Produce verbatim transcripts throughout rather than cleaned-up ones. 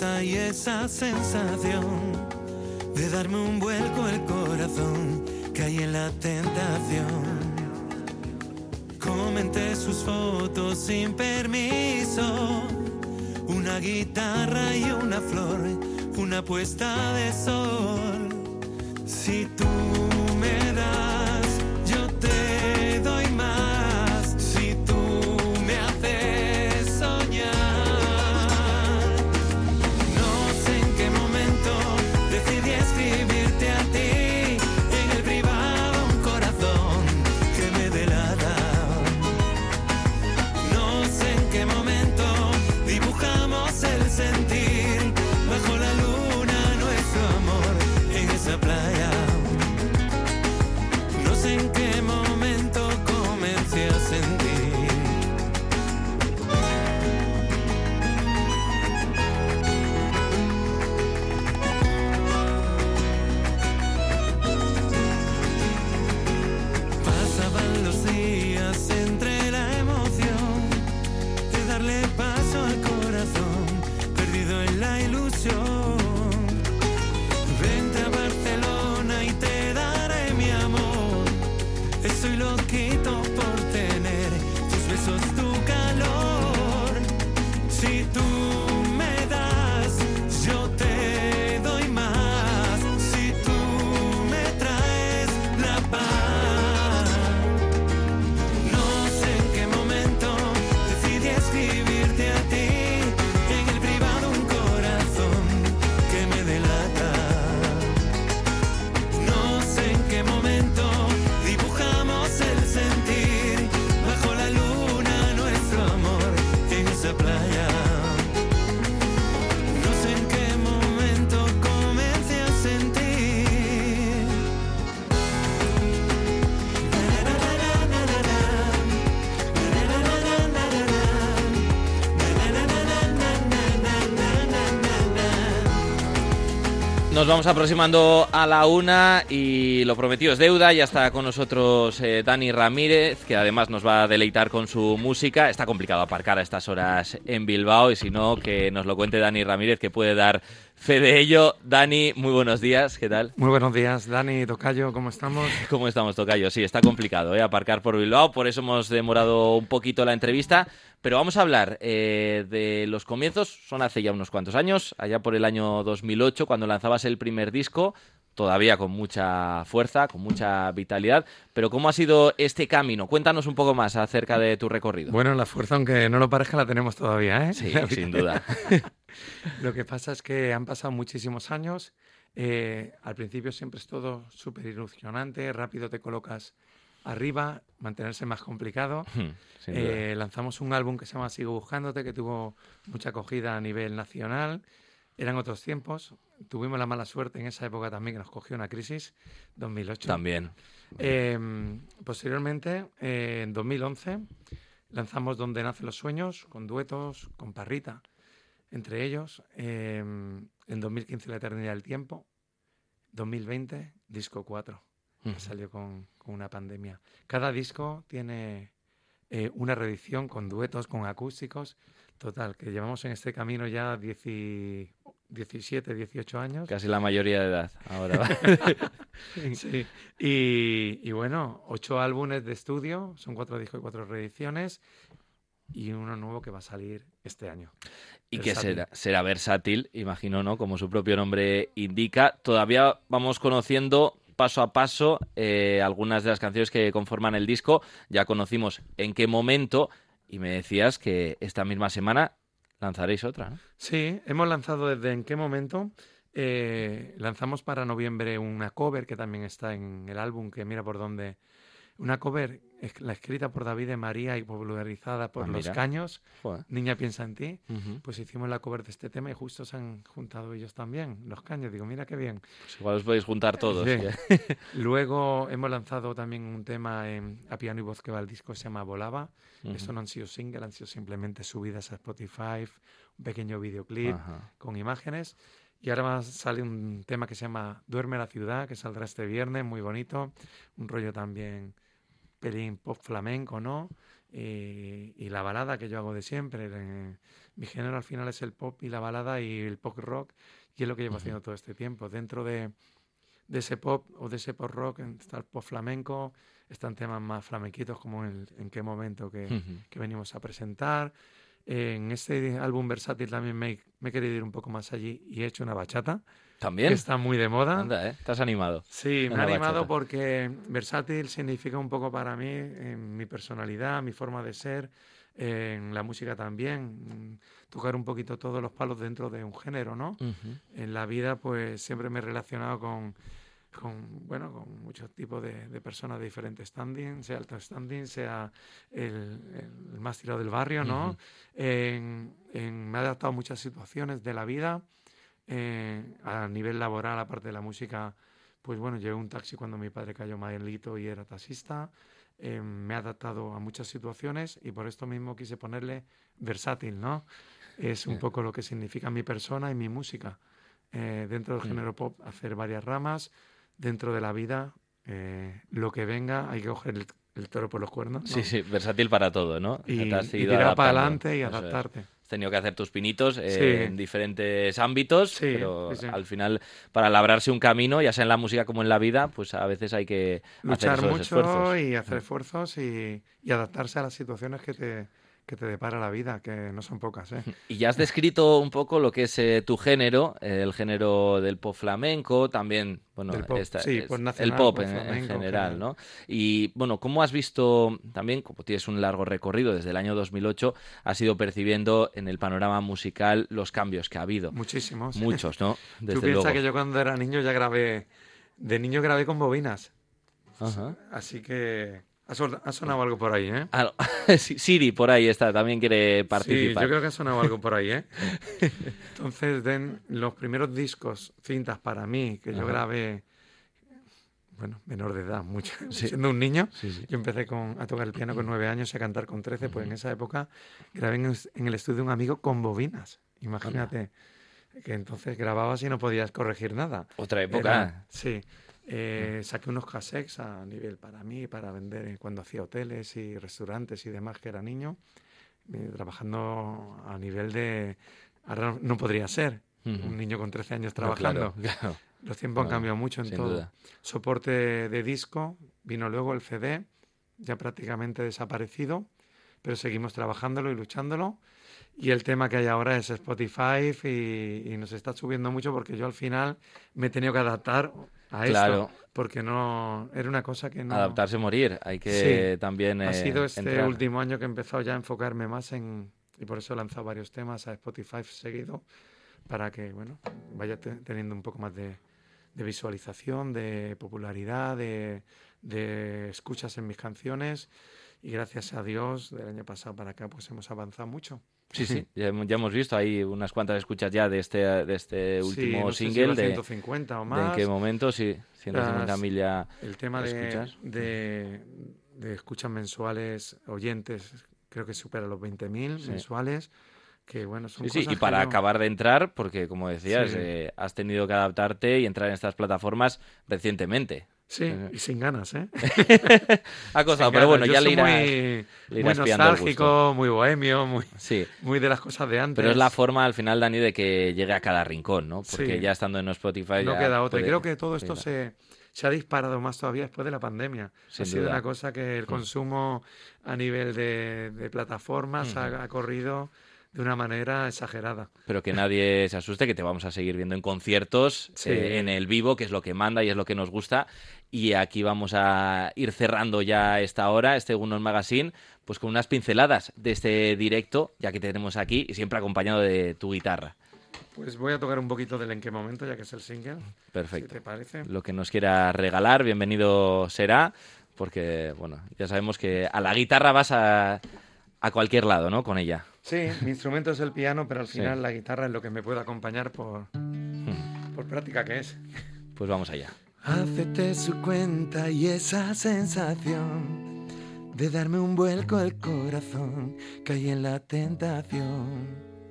vuelta y esa sensación de darme un vuelco el corazón, caí en la tentación. Comenté sus fotos sin permiso, una guitarra y una flor, una puesta de sol. Si tú me das, yo te doy más. Si tú me haces soñar. No sé en qué momento decidí escribirte a ti, en el privado un corazón que me delata. No sé en qué momento dibujamos el sentir bajo la luna, nuestro amor en esa playa. No sé en qué momento comencé a sentir. Pasaban los días entre la emoción de darle paso al corazón, perdido en la ilusión. Vente a Barcelona y te daré mi amor. Estoy loquito por tener tus besos, tu calor. Si tú me das, yo te doy más. Si tú me traes la paz. No sé en qué momento decidí escribirte a ti, en el privado un corazón que me delata. No sé en qué momento dibujamos el sentir bajo la luna, nuestro amor en esa playa. No sé en qué momento comencé a sentir. Nos vamos aproximando a la una y lo prometido es deuda. Ya está con nosotros eh, Dani Ramírez, que además nos va a deleitar con su música. Está complicado aparcar a estas horas en Bilbao y si no, que nos lo cuente Dani Ramírez, que puede dar fe de ello. Dani, muy buenos días, ¿qué tal? Muy buenos días, Dani, tocayo, ¿cómo estamos? ¿Cómo estamos, tocayo? Sí, está complicado ¿eh? aparcar por Bilbao, por eso hemos demorado un poquito la entrevista. Pero vamos a hablar eh, de los comienzos, son hace ya unos cuantos años, allá por el año dos mil ocho, cuando lanzabas el primer disco, todavía con mucha fuerza, con mucha vitalidad. Pero ¿cómo ha sido este camino? Cuéntanos un poco más acerca de tu recorrido. Bueno, la fuerza, aunque no lo parezca, la tenemos todavía, ¿eh? Sí, sin duda. Lo que pasa es que han pasado muchísimos años. Eh, al principio siempre es todo súper ilusionante, rápido te colocas arriba, mantenerse más complicado. Eh, lanzamos un álbum que se llama Sigo Buscándote, que tuvo mucha acogida a nivel nacional. Eran otros tiempos. Tuvimos la mala suerte en esa época también que nos cogió una crisis, dos mil ocho. También. Eh, posteriormente, eh, en dos mil once, lanzamos Donde nacen los sueños, con duetos, con Parrita, entre ellos. Eh, en dos mil quince, La eternidad del tiempo. dos mil veinte, disco cuatro. Que salió con, con una pandemia. Cada disco tiene eh, una reedición con duetos, con acústicos. Total, que llevamos en este camino ya diecisiete, dieciocho años. Casi la mayoría de edad ahora. Sí. Y, y bueno, ocho álbumes de estudio, son cuatro discos y cuatro reediciones. Y uno nuevo que va a salir este año. Y que será, será versátil, imagino, ¿no? Como su propio nombre indica. Todavía vamos conociendo paso a paso eh, algunas de las canciones que conforman el disco. Ya conocimos en qué momento y me decías que esta misma semana lanzaréis otra, ¿no? Sí, hemos lanzado desde en qué momento. Eh, lanzamos para noviembre una cover que también está en el álbum, que mira por dónde. Una cover, la escrita por David de María y popularizada por ah, Los mira. Caños, Joder. Niña piensa en ti. Uh-huh. Pues hicimos la cover de este tema y justo se han juntado ellos también, Los Caños. Digo, mira qué bien. Pues igual os podéis juntar todos. Sí. Luego hemos lanzado también un tema en, a piano y voz que va al disco, se llama Volaba. Uh-huh. Eso no han sido singles, han sido simplemente subidas a Spotify, un pequeño videoclip uh-huh. con imágenes. Y ahora sale un tema que se llama Duerme la ciudad, que saldrá este viernes, muy bonito. Un rollo también pelín pop flamenco, ¿no? y, y la balada que yo hago de siempre. Eh, mi género al final es el pop y la balada y el pop rock, y es lo que llevo uh-huh. haciendo todo este tiempo. Dentro de, de ese pop o de ese pop rock está el pop flamenco, están temas más flamenquitos como el En qué momento que, uh-huh. que venimos a presentar. Eh, en este álbum versátil también me, me he querido ir un poco más allí y he hecho una bachata. ¿También? Que está muy de moda. Anda, ¿eh? ¿Estás animado? Sí, me ha animado bachata. Porque versátil significa un poco para mí en mi personalidad, mi forma de ser, en la música también, tocar un poquito todos los palos dentro de un género, ¿no? Uh-huh. En la vida pues siempre me he relacionado con, con bueno, con muchos tipos de, de personas de diferentes standing, sea alto standing, sea el, el más tirado del barrio, ¿no? Uh-huh. En, en, me he adaptado a muchas situaciones de la vida. Eh, a nivel laboral, aparte de la música, pues bueno, llevé un taxi cuando mi padre cayó malito y era taxista. Eh, me he adaptado a muchas situaciones y por esto mismo quise ponerle versátil, ¿no? Es un poco lo que significa mi persona y mi música. Eh, dentro del género pop, hacer varias ramas. Dentro de la vida, eh, lo que venga, hay que coger el, el toro por los cuernos, ¿no? Sí, sí, versátil para todo, ¿no? Y, y tirar para adelante y adaptarte. Es. Has tenido que hacer tus pinitos eh, sí. en diferentes ámbitos, sí, pero sí, sí. al final, para labrarse un camino, ya sea en la música como en la vida, pues a veces hay que luchar hacer esos mucho esfuerzos. y hacer esfuerzos y, y adaptarse a las situaciones que te, que te depara la vida, que no son pocas, ¿eh? Y ya has descrito un poco lo que es eh, tu género, eh, el género del pop flamenco, también, bueno, pop, esta, sí, es, pop nacional, el pop, pop en, flamenco, en general, ¿no? Y bueno, ¿cómo has visto también, como tienes un largo recorrido desde el año dos mil ocho, has ido percibiendo en el panorama musical los cambios que ha habido? Muchísimos. Muchos, ¿no? Desde Tú piensas luego. que yo cuando era niño ya grabé, de niño grabé con bobinas. Ajá. Así que... Ha sonado algo por ahí, ¿eh? Ah, Siri por ahí está, también quiere participar. Sí, yo creo que ha sonado algo por ahí, ¿eh? Entonces, den los primeros discos, cintas para mí, que yo Ajá. grabé, bueno, menor de edad, mucho, sí. siendo un niño. Sí, sí. Yo empecé con, a tocar el piano con nueve años y a cantar con trece, pues en esa época grabé en, en el estudio de un amigo con bobinas. Imagínate, Hola. que entonces grababas y no podías corregir nada. Otra época. Era, sí. Eh, saqué unos cassettes a nivel para mí, para vender cuando hacía hoteles y restaurantes y demás, que era niño, eh, trabajando a nivel de... Ahora no podría ser uh-huh. un niño con trece años trabajando. No, claro, claro. Los tiempos no, han cambiado mucho en todo. Duda. Soporte de, de disco, vino luego el C D, ya prácticamente desaparecido, pero seguimos trabajándolo y luchándolo. Y el tema que hay ahora es Spotify y, y nos está subiendo mucho porque yo al final me he tenido que adaptar a claro. esto, porque no era una cosa que no... Adaptarse, morir, hay que sí. también eh, Ha sido este entrar. último año que he empezado ya a enfocarme más en... Y por eso he lanzado varios temas a Spotify seguido, para que, bueno, vaya te, teniendo un poco más de, de visualización, de popularidad, de, de escuchas en mis canciones. Y gracias a Dios, del año pasado para acá, pues hemos avanzado mucho. Sí, sí, ya, ya hemos visto, hay unas cuantas escuchas ya de este, de este último sí, no single. sé si de ciento cincuenta o más. ¿De en qué momento? Sí, ciento cincuenta mil ya. El tema de, de, de escuchas mensuales, oyentes, creo que supera los veinte mil sí. mensuales. Que bueno, son sí, cosas sí, y para yo... acabar de entrar, porque como decías, sí. eh, has tenido que adaptarte y entrar en estas plataformas recientemente. Sí, y sin ganas, ¿eh? Ha costado, pero bueno, Yo ya le irás, muy, le irás muy pillando el nostálgico, gusto. Muy bohemio, muy, sí. muy de las cosas de antes. Pero es la forma, al final, Dani, de que llegue a cada rincón, ¿no? Porque sí. ya estando en Spotify... No ya queda otra. puede... Y creo que todo esto sí, se, se ha disparado más todavía después de la pandemia. Sin ha sido duda. una cosa que el consumo a nivel de, de plataformas uh-huh. ha, ha corrido... de una manera exagerada. Pero que nadie se asuste, que te vamos a seguir viendo en conciertos, sí. eh, en el vivo, que es lo que manda y es lo que nos gusta. Y aquí vamos a ir cerrando ya esta hora, este Egunon Magazine, pues con unas pinceladas de este directo, ya que te tenemos aquí, y siempre acompañado de tu guitarra. Pues voy a tocar un poquito del En qué momento, ya que es el single. Perfecto. Si te parece. Lo que nos quiera regalar, bienvenido será, porque, bueno, ya sabemos que a la guitarra vas a, a cualquier lado, ¿no? Con ella. Sí, mi instrumento es el piano, pero al final sí. la guitarra es lo que me puede acompañar por, hmm. por práctica que es. Pues vamos allá. Acepté su cuenta y esa sensación de darme un vuelco al corazón, caí en la tentación.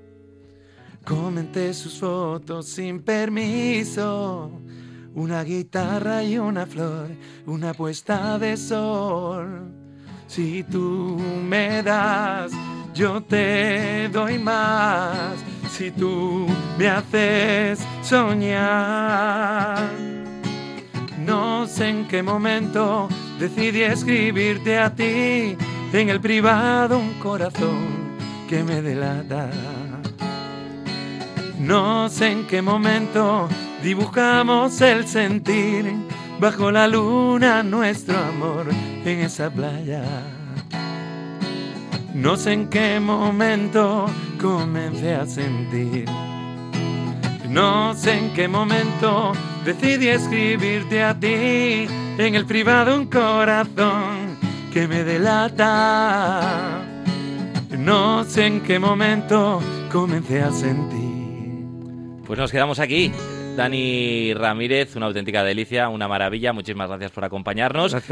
Comenté sus fotos sin permiso, una guitarra y una flor, una puesta de sol. Si tú me das, yo te doy más. Si tú me haces soñar. No sé en qué momento decidí escribirte a ti, en el privado un corazón que me delata. No sé en qué momento dibujamos el sentir, bajo la luna nuestro amor en esa playa. No sé en qué momento comencé a sentir. No sé en qué momento decidí escribirte a ti, en el privado un corazón que me delata. No sé en qué momento comencé a sentir. Pues nos quedamos aquí. Dani Ramírez, una auténtica delicia, una maravilla. Muchísimas gracias por acompañarnos. Gracias.